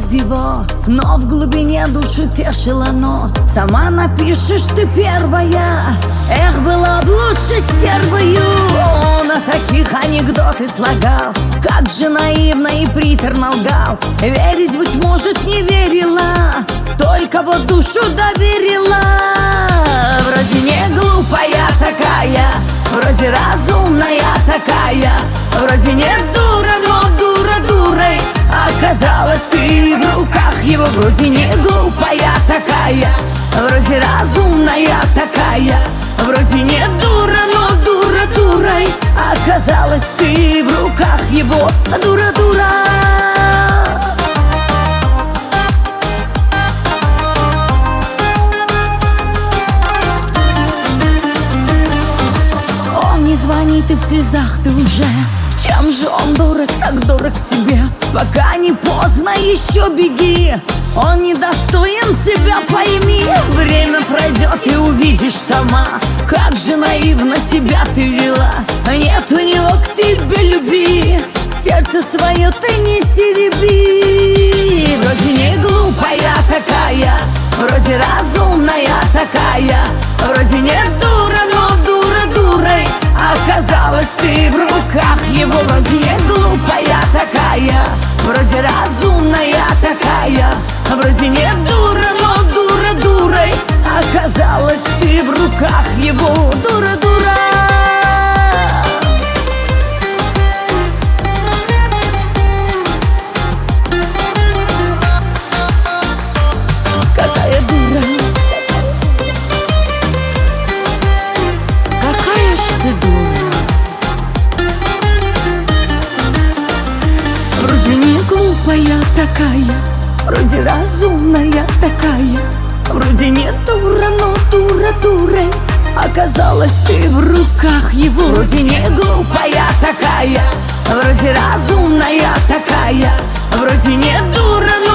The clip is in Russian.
из его, но в глубине душу тешило оно. Сама напишешь ты первая, эх, была б лучше стервою. Он о таких анекдоты слагал, как же наивно и приторно лгал. Верить, быть может, не верила, только вот душу доверила. Вроде не глупая такая, вроде разумная такая, вроде не дура, но дура дурой оказалась ты в руках его. Вроде не глупая такая, вроде разумная такая, вроде не дура, но дура дурой оказалась ты в руках его. Дура-дура. Не звонит и в слезах ты уже. Чем же он дорог, так дорог тебе? Пока не поздно, еще беги. Он недостоин тебя, пойми. Время пройдет и увидишь сама, как же наивно себя ты вела. Нет у него к тебе любви, сердце свое ты не сереби. Вроде не глупая такая, вроде разумная такая, вроде не дура, но дура дурой оказалась ты в руках его. Вроде не глупая такая, вроде разумная такая, вроде не дура, но дура дурой оказалась ты в руках его. Дура-дура. Какая дура, какая ж ты дура. Вроде не глупая такая, вроде разумная такая, вроде не дура, но дура дурой оказалась ты в руках его. Вроде не глупая такая, вроде разумная такая, вроде не дура, но